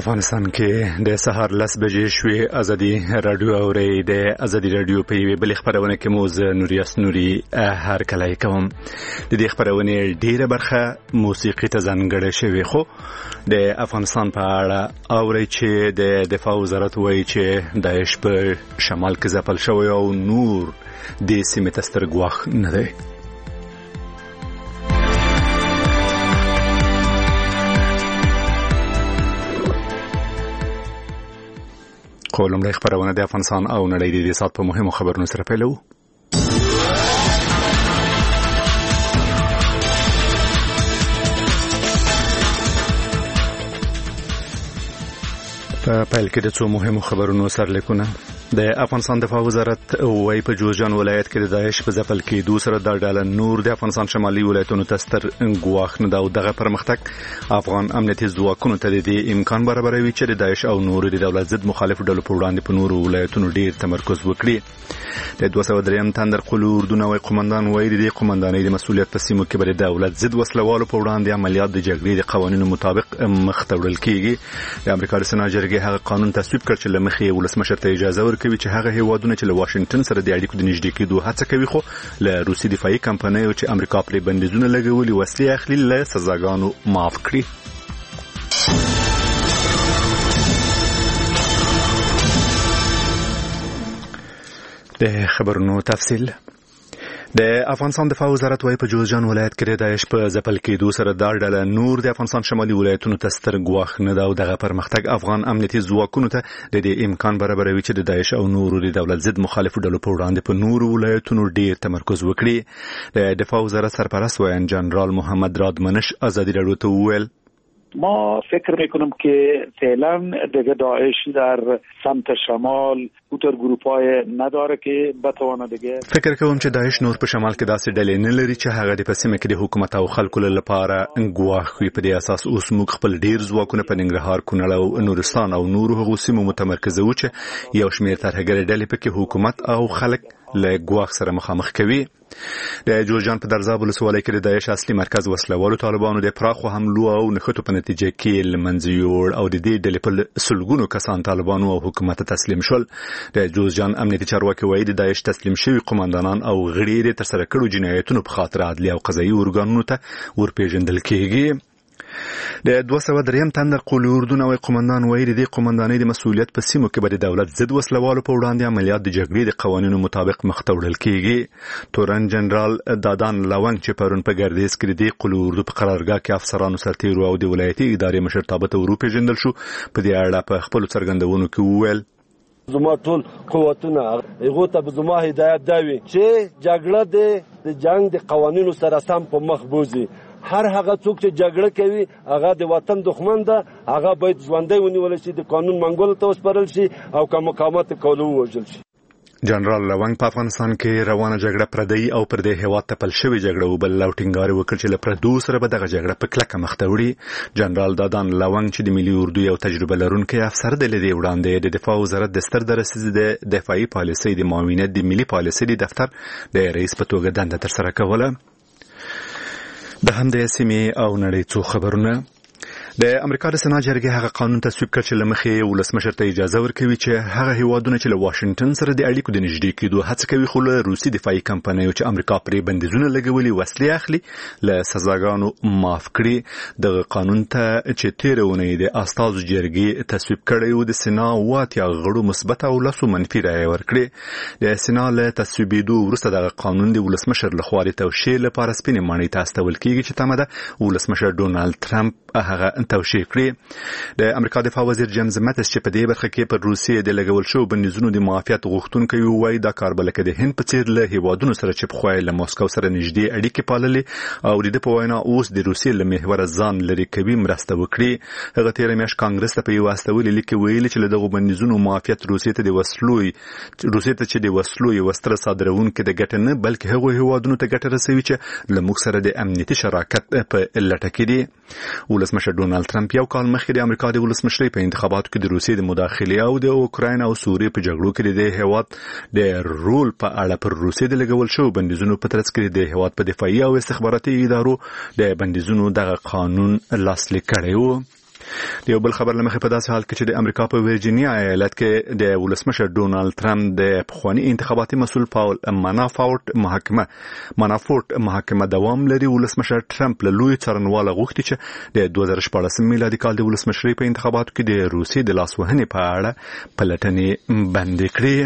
افغانستان کې د سهار 10 بجې شوې ازادي رادیو اوري د ازادي رادیو په یوه بل خبرونه کې موز نوریاس نوري هر کله کوم د دې خبرونه ډیره برخه موسیقي ته ځانګړې شوی خو د افغانستان په اړه اوري چې د دفاع وزارت وایي چې داعش په شمال کې ځپل شوی او نور د سیمې تستر ګواخ نه دی. لومړی خبرونه د افغانستان او نړۍ د سات په مهمو خبرونو سره پیلو. په پیل کې د څو مهمو خبرونو سرلیکونه. د افغانستان دفاع وزارت وايي په جوزجان ولایت کې د داعش په ځپل کېدو سره د ډاله نور د افغانستان شمالي ولایتونو ته ستر ګواښ نه دا او دغه پرمختګ افغان امنیتي ځواکونو ته د امکان برابروي چې د داعش او نور د دولت ضد مخالف ډلو په وړاندې په نورو ولایتونو ډیر تمرکز وکړي. د 203 تندر قلو اردو نوې قومندان وايي د قومندانۍ د مسؤلیت په سیمو کې به د دولت ضد وسلوالو په وړاندې عملیات د جګړې د قوانینو مطابق مخ ته وړل کیږي. د امریکا د سنا جرګې هغه قانون تصویب کړ چې لمخې ولسمشر ته اجازه ورکوي چې هغه هیوادونه چې له واشنگټن سره د اړیکو د نږدې کېدو هڅه کوي خو له روسي دفاعي کمپنیو چې امریکا پرې بندیزونه لګولي وسلې اخلي له سزاګانو معاف کړي. د خبرونو تفصیل. د افغانستان دفاع وزارت وايي په جوزجان ولایت کې د داعش په ځپل کېدو سره دا ډله نور د افغانستان شمالي ولایتونو ته ستر ګواښ نه دا او دغه پرمختګ افغان امنیتي ځواکونو ته د امکان برابروي چې د داعش او نورو د دولت ضد مخالفو ډلو په وړاندې په نورو ولایتونو ډیر تمرکز وکړي. د دفاع وزارت سرپرست وایي جنرال محمد رادمنش ازادي رادیو ته وویل ما فکر میکنم که فعلا دیگه داعش در سمت شمال اوتر گروپای نداره که بتوانه دیگه. فکر کوم چې داعش نور په شمال کې داسې ډلې نه لري چې هغه د پسمه کې د حکومت او خلکو لپاره ګواښ وي. په دې اساس اوس موږ خپل ډیر ځواکونه په ننګرهار، کونړ او نورستان او نورو هغو سیمو متمرکزو چې یو شمېر ترهګر ډلې پکې حکومت او خلک له ګواښ سره مخامخ کوي. د جوزجان په درزاب ولسوالۍ کې د داعش اصلي مرکز وسلوالو طالبانو د پراخو حملو او نښتو په نتیجه کې لمنځه یوړ او د دې ډلې په سلګونو کسان طالبانو او حکومت تسلیم شول. د جوزجان امنیتي چارواکي وایي د داعش تسلیم شوي قومندانان او غړي د ترسره کړو جنایتونو په خاطر عدلي او قضایي ارګانونو ته ورپېژندل کېږي. د 203 تندر قلو اردو نوې قومندان وایي د قومندانۍ د مسؤلیت په سیمو کې به د دولت ضد وسلوالو په وړاندې عملیات د جګړې د قوانینو مطابق مخ ته وړل کېږي. تورن جنرال دادان لونګ چې پرون په ګردیز کې د قلو اردو په قرارګاه کې افسرانو سرتیرو او د ولایتي ادارې مشرتابه ته ورپېژندل شو په دې اړه په خپل څرګندونو کې وویل زما ټول قوتونه هغه ته به زما هدایت دی چې جګړه د جنگ د قوانینو سره سم په مخ بوزي. هر هغه څوک چې جګړه کوي هغه د وطن دښمن ده، هغه باید ژوندۍ ونیول شي، د قانون منګولو ته وسپارل شي او که مقاومت کولو ووژل شي. جنرال لونګ په افغانستان کې روانه جګړه پردی او پر دې هیواد ته پل شوې جګړه وبل او ټینګار وکړ چې له پردو سره به دغه جګړه په کلکه مخ ته وړي. جنرال دادان لونګ چې د ملي اردو یو تجربه لرونکی افسر دی له دې وړاندې د دفاع وزارت د ستر درسیز د دفاعي پالیسۍ د معاونیت د ملي پالیسۍ د دفتر د رئیس په توګه دنده ترسره کوله. د همدې سیمې او نړۍ څو خبرونه. د امریکا د سنا جرګې هغه قانون تصویب کړ چې لمخې ولسمشر ته اجازه ورکوي چې هغه هیوادونه چې له واشنگټن سره د اړیکو د نږدې کېدو هڅه کوي خو له روسي دفاعي کمپنیو چې امریکا پرې بندیزونه لګولي وسلې اخلي له سزاګانو معاف کړي. دغه قانون ته چې تېره اونۍ د استازو جرګې تصویب کړی و د سنا 80 غړو مثبت او 10 منفي رایې ورکړې. د سنا له تصویبېدو وروسته دغه قانون د ولسمشر لخوا د توشیح لپاره سپینې ماڼۍ ته استول کېږي چې تمه ده ولسمشر ډونالد ټرمپ هغه توشیح کړي. د امریکا دفاع وزیر جیمز ماتس چې په دې برخه کې پر روسیې د لګول شو بندیزونو د معافیت غوښتونکي وایي دا کار بلکې د هند په څیر له هیوادونو سره چې په خوای له موسکو سره نږدې اړیکې پاللې او د په وینا اوس د روسیې له محور ځان لري کوي مرسته وکړي. هغه تیر میاشت کانګرس ته په یو استولې لیک ویلي چې له دغه بندیزونو معافیت روسیې ته چې د وسلو یو ستر صادرونکو د ګټه نه بلکې هغه هیوادونو ته ګټه رسوي چې له موږ سره د امنیتي شراکت په لټه کې دي. ولسمشر ډونالد ټرمپ یو کال مخکې د امریکا د ولسمشرۍ په انتخاباتو کې د روسیې د مداخلې او د اوکراین او سوریې په جګړو کې د هیواد د رول په اړه پر روسیې د لګول شو بندیزونو په ترڅ کې د هیواد په دفاعي او استخباراتي ادارو د بندیزونو دغه قانون لاسلیک کړی و. د یو بل خبر لمخې په داسې حال کې چې د امریکا په ورجینیا ایالت کې د ولسمشر ډونالد ټرمپ د پخوانی انتخاباتي مسؤل پاول مانافورت محاکمه دوام لري. ولسمشر ټرمپ له لوی څارنواله غوښتي چې د 2014 میلادي کال د ولسمشرۍ په انتخاباتو کې د روسیې د لاسوهنې په اړه پلټنې بند کړي.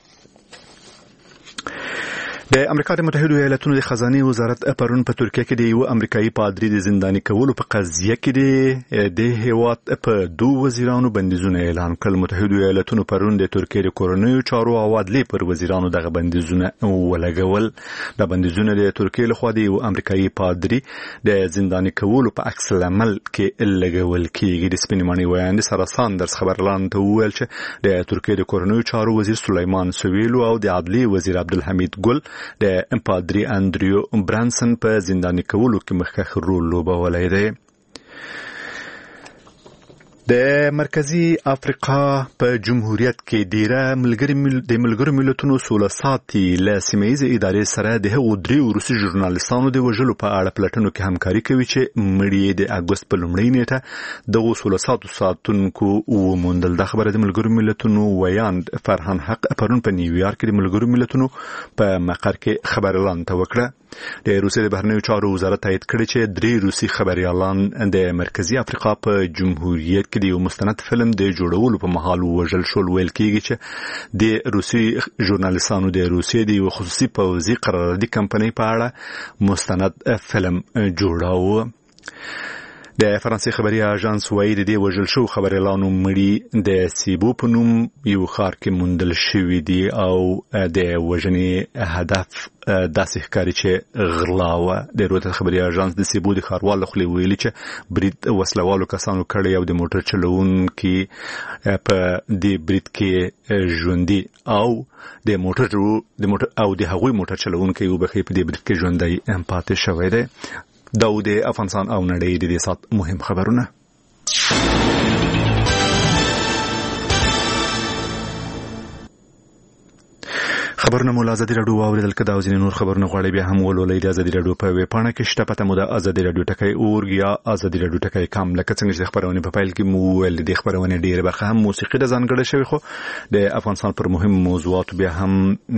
د امریکا د متحده ایالاتونو د خزانه وزارت پرون په ترکیه کې د یو امریکایي پادری د زنداني کولو په قضیه کې د هیواد په 2 وزیرانو بندیزونه اعلان کړل. متحده ایالاتونو پرون د ترکیه د کورونیو چارو او عدالت پر وزیرانو دغه بندیزونه ولګول. د بندیزونه د ترکیه لخوا د یو امریکایي پادری د زنداني کولو په عکس العمل کې لګول کېږي. د سپینمانی ویاند سره ساندرز خبرلاند ته وویل چې د ترکیه د کورونیو چارو وزیر سلیمان سویلو او د عدالت وزیر عبدالحمید ګل د پادری اندریو برانسن په زنداني کولو کې مخکښ رول لوبولی دی. د مرکزی افریقا په جمهوریت کې ډیره ملګرو ملتونو سوله ساتي له سیمه‌ییزې ادارې سره د هغو 3 روسي ژورنالیستانو د وژلو په اړه پلټنو کې همکاري کوي چې مړي د اګوست په لومړۍ نیټه دغه سوله ساتونکو وموندل. دا خبره د ملګرو ملتونو ویاند فرهان حق پرون په نیویارک کې د ملګرو ملتونو په مقر کې خبرلاند ته وکړه. د روسیې د بهرنیو چارو وزارت تایید کړی چې 3 روسي خبريالان د مرکزی افریقا په جمهوریت کې د یو مستند فلم د جوړولو په مهال وژل شول. ویل کېږي چې د روسي ژورنالیستانو د روسیې د یو خصوصي پوځي قراردادي کمپنۍ په اړه مستند فلم جوړاوه. د فرانسې خبري اژانس وایي د وژل شو خبريالانو مړي د سیبو په نوم یو ښار کې موندل شوي دي او د وژنې هدف داسې ښکاري چې غلاوه. د رویټرز خبري اژانس د سیبو د ښاروال له خولې ویلي چې برید وسلوالو کسانو کړی او د موټر چلوونکي په دې برید کې ژوندي او د موټر او د هغوی موټر چلوونکي وبخې په دې برید کې ژوندي پاتې شوی دی. دا د افغانستان او نړۍ د دې سات مهم خبرونه. خبرونه مو ازادي رادیو اوریدل کدا او ځینې نور خبرونه غواړي بیا هم ولولئ د ازادي رادیو په ویب پاڼه کې شته. پته مو د ازادي رادیو ټکي اورګ یا ازادي رادیو ټکي کام. لکه څنګه چې خبرونه په فایل کې مو ول د خبرونه ډیره برخه هم موسیقي د ځانګړې شوی خو د افغانستان پر مهم موضوعات بیا هم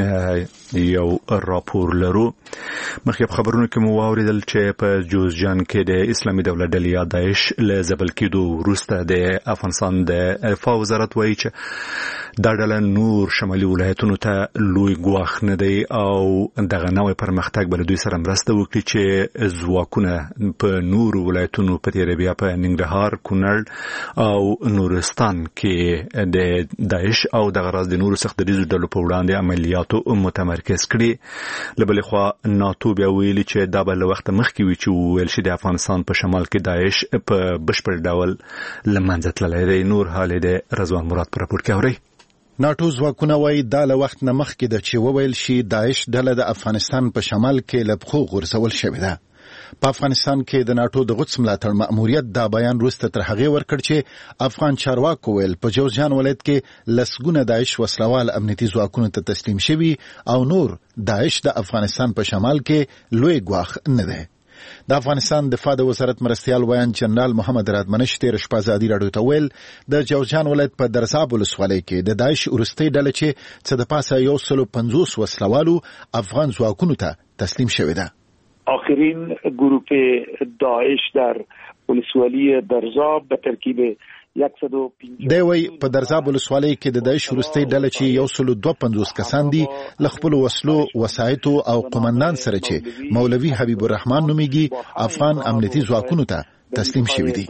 یو راپور لرو. مخکې خبرونه کې مو اوریدل چې په جوزجان کې د اسلامي دولت ډلې یا داعش له ځبل کېدو وروسته د افغانستان د دفاع وزارت وایي چې دا ډله نور شمالي ولایتونو ته لوی ګواښ نه دی او دغه نوې پرمختګ بل دوی سره مرسته وکړي چې ځواکونه په نور ولایتونو په تیر بیا په ننګرهار، کونړ او نورستان کې د داعش او دغه راز د نورو سخت دریزو ډلو په وړاندې عملیاتو متمرکز کړي. لبل خو ناتو بیا ویلي چې دا به له وخت مخکې وي چې ویل شي د افغانستان په شمال کې داعش په بشپړ ډول لمنځه تللی دی. نور حال د رضوان مراد پر راپور کې اوري. ناتو ځواکونه وایي دا له وخت نه مخکې د چې وویل شي داعش ډله د افغانستان په شمال کې له پخو غورځول شوې ده. په افغانستان کې د ناتو د غوڅ ملاتړ مأموریت دا بیان وروسته تر هغې ورکړ چې افغان چارواکو ویل په جوزجان ولایت کې لسګونه داعش وسلوال امنیتي ځواکونو ته تسلیم شوي او نور داعش د افغانستان په شمال کې لوی ګواښ نه دی. د افغانستان دفاع د وزارت مرستیال ویان جنرال محمد رادمنش تیر شپه ازادي رادیو ته ویل د جوزجان ولایت په درزاب ولسوالۍ کې د داعش وروستۍ ډله چې څه د پاسه 150 وسلوالو افغان ځواکونو ته تسلیم شوې ده. آخرین گروه داعش در ولسوالی درزاب به ترکیب 150 دوی په درزاب ولسوالۍ کې د داعش وروستۍ ډله چې 152 کسان دي له خپل وسلو وسایطو او قومندان سره چې مولوي حبیب الرحمن نومیږي افغان امنیتي ځواکونو ته تسلیم شوي دي.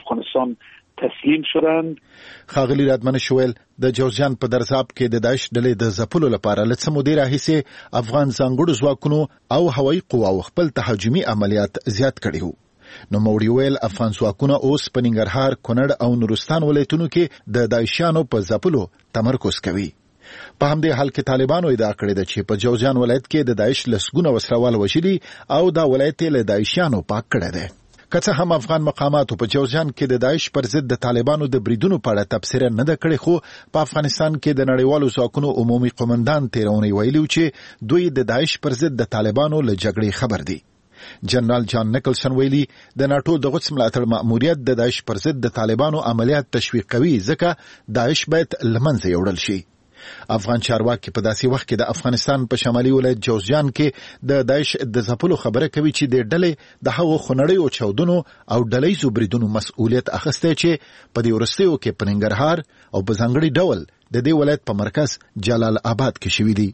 تسلیم شدند. خاغلی رادمن شویل د جوزجان په درزاب کې د داعش ډلې د ځپلو لپاره لڅ مودې راهیسې افغان ځانګړو ځواکونو او هوایي قواو خپل تهاجمي عملیات زیات کړي وو. نو موړي ویل افغان ځواکونه اوس په ننګرهار، کونړ او نورستان ولایتونو کې د داعشیانو په ځپلو تمرکز کوي. په همدې حال کې طالبانو ادعا کړې ده چې په جوزجان ولایت کې د داعش لسګونه وسلوال وژلي او دا ولایت له داعشیانو پاک کړی دی. که څه هم افغان مقاماتو په جوزجان کې د داعش پر ضد د طالبانو د بریدونو په اړه تبصره نه ده کړې، خو په افغانستان کې د نړیوالو ځواکونو عمومي قومندان تیرونی ویلي چې دوی د داعش پر ضد د طالبانو له جګړې خبر دي. جنرال جان نیکلسن ویلي د ناتو د قدس ملاتړ مأموریت د داعش پر ضد د طالبانو عملیات تشویق کوي ځکه داعش باید لمنځه یوړل شي. افغان چارواکي په داسې وخت کې د افغانستان په شمالي ولایت جوزجان کې د داعش د ځپلو خبره کوي چې د ډلې د هغو خونړیو چاودنو او ډلهیزو بریدونو مسؤلیت اخیستی چې په دې وروستیو کې په ننګرهار او په ځانګړي ډول د دې ولایت په مرکز جلال آباد کې شوي دي.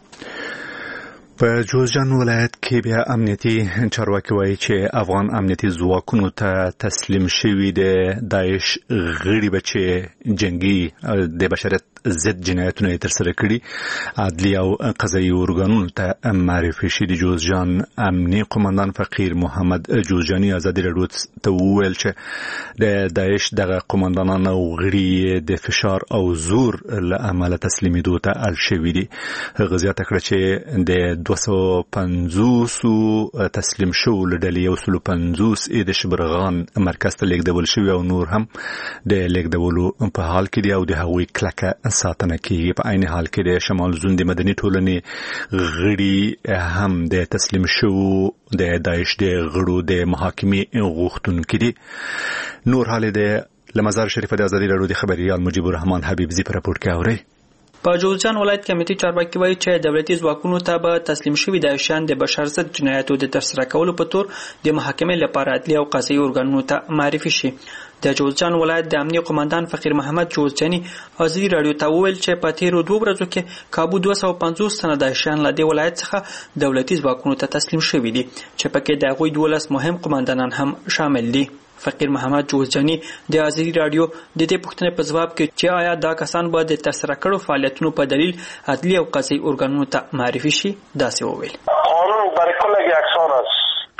په جوزجان ولایت کې بیا امنیتي چارواکي وایي چې افغان امنیتي ځواکونو ته تسلیم شوي د داعش غړي بچي جنگي د بشریت ضد جنایتونه یې ترسره کړي. عدلي او قضایي ارګانونو ته معرفي شوي. د جوزجان امني قومندان فقیر محمد جوزجاني ازادي راډیو ته وویل چې د داعش دغه قومندانان او غړي د فشار او زور له امله تسلیمېدو ته اړ شوي دي. هغه زیاته کړه چې د 250 تسلیم شو لډلې 150 د شبرغان مرکز ته لیږدول شوي او نور هم د لیږدولو په حال کې دي او د هغوی کلکه ساتنه کیږي. په عین حال کې د شمال زون د مدني ټولنې غړي هم د تسلیم شو د داعش د غړو د محاکمې غوښتونکي دي. نور حال د لمزار شریف د ازادي راډیو د خبريال مجيب الرحمن حبيبزي په راپور کې اوري. په جوزجان ولایت کې امنیتي چارواکي وایي چې دولتي ځواکونو ته به تسلیم شوي داعشیان د بشر ضد جنایاتو د ترسره کولو په تور د محاکمې لپاره عدلي او قضایي ارګانونو ته معرفي شي. د جوزجان ولایت د امنیتي قومندان فقیر محمد جوزجاني ازادي راډیو ته وویل چې په تیرو 2 ورځو کې کابو 250 تنه داعشیان له دې ولایت څخه دولتي ځواکونو ته تسلیم شوي دي چې پکې د هغوی 12 مهم قومندانان هم شامل دي. فقیر محمد جوزجاني د ازادي راډیو د دې پوښتنې په ځواب کې چې آیا دا کسان به د ترسره کړو فعالیتونو په دلیل عدلي او قضایي ارګانونو ته معرفي شي داسې وویل. قانون برای کل یکسان است.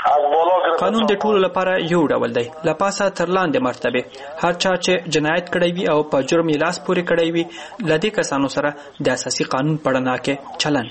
قانون د ټولو لپاره یو ډول دی، له پاسه تر لاندې مرتبه. هر چا چې جنایت کړی وي او په جرم یې لاس پورې کړی وي له دې کسانو سره د اساسي قانون په رڼا کې چلند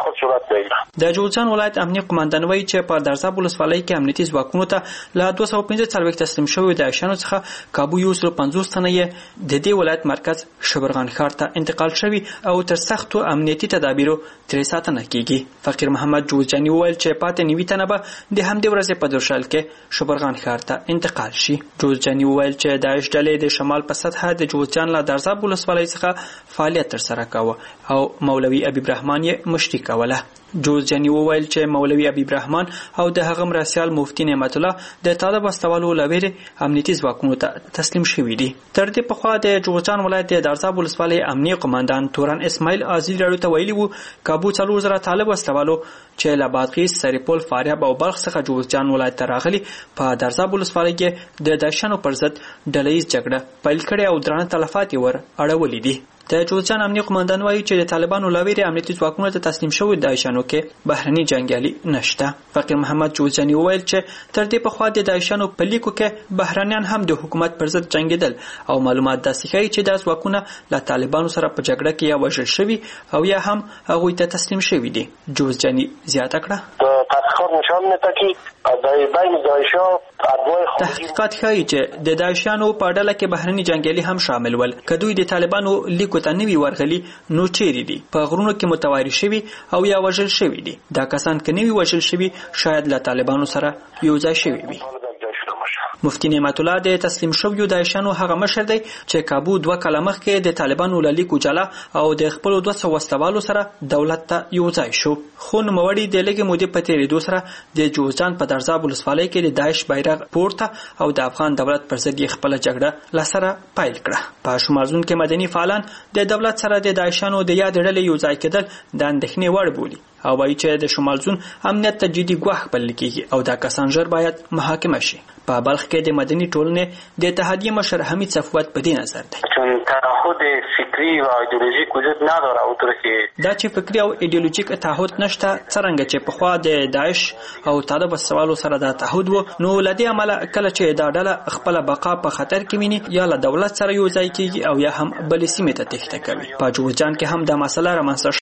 کیږي. د جوزجان ولایت امنیتي قومندان وایي چې په درزاب ولسوالۍ کې امنیتي ځواکونو ته له 245 تسلیم شویو داعشیانو څخه کابو 150 تنه یې د دې ولایت مرکز شبرغان ښار ته انتقال شوي او تر سختو امنیتي تدابیرو ترې ساتنه کیږي. فقیر محمد جوزجاني وویل چې پاتې 90 تنه به د همدې ورځې په دوشال کې شبرغان ښار ته انتقال شي. جوزجاني وویل چې داعش ډلې د شمال په سطحه د جوزجان له درزاب ولسوالۍ څخه فعالیت ترسره کاوه او مولوي ابي برحمان یې مشري کوله. جوزجاني وویل چې مولوي ابي برحمان او د هغه مرستیال مفتي نعمت الله د طالب واستولو لویرې امنیتي ځواکونو ته تسلیم شوي دي. تر دې پخوا د جوزجان ولایت د درزاب ولسوالۍ امنیتي قومندان توران اسماعیل ازادي راډیو ته ویلي وو کابو 4000 طالب واستولو چې له بادغیس، سریپول، فاریاب او بلخ څخه جوزجان ولایت ته راغلي په درزاب ولسوالۍ کې د داعشانو پر ضد ډلهییز جګړه پیل کړې او درانه تلفات یې ور اړولي دي. د جوزجان امنیتي قومندان وایي چې د طالبانو لویرې امنیتي ځواکونو ته تسلیم شوي داعشانو کې بهرني جنګیالي نشته. فقیر محمد جوزجاني وویل چې تر دې پخوا د داعشانو په لیکو کې بهرنیان هم د حکومت پر ضد جنګېدل او معلومات داسې ښیي چې دا ځواکونه له طالبانو سره په جګړه کې یا وژل شوي او یا هم هغوی ته تسلیم شوي دي. جوزجاني زیاته کړه تحقیقات نشان میده که در بین داعشا تحقیقات ښیي چې د داعشیانو په ډله کې بهرني جنګیالي هم شامل ول. که دوی د طالبانو لیکو ته نوي ورغلي نو چیرې دي؟ په غرونو کې متواري شوي او یا وژل شوي دي. دا کسان که نوي وژل شوي شاید له طالبانو سره یو ځای شوي وي. مفتی نعمت الله د تسلیم شویو داعشانو هغه مشر دی چې کابو 2 کاله مخکې د طالبانو له لیکو جلا او د خپلو 200 واستوالو سره دولت ته یو ځای شو. خو نوموړي د لږې مودې په تېرېدو سره د جوزجان په درزاب ولسوالۍ کې د داعش بیرغ پورته او د افغان دولت پر ضد یې خپله جګړه له سره پیل کړه. په شمال زون کې مدني فعالان د دولت سره د داعشانو د یاد ډلې یو ځای کېدل د اندېښنې وړ بولي او وایي چې د شمال زون امنیت ته جدي ګواښ بلل کېږي او دا کسان ژر باید محاکمه شي. په بلخ کې د مدني ټولنې د اتحادیې مشر حمید صفوت په دې نظر دی چون تعهد فکری و ایدئولوژیک وجود نداره اونطور که دا چې فکری او ایدئولوژیک تعهد نشته څرنګه چې پخوا د داعش او طالب سوالو سره دا تعهد وو نو لدې عمله کله چې دا ډله خپل بقا په خطر کې ویني یا له دولت سره یو ځای کېږي او یا هم بلې سیمې ته تښته کوي. په جوزجان کې هم دا مسله رامنځته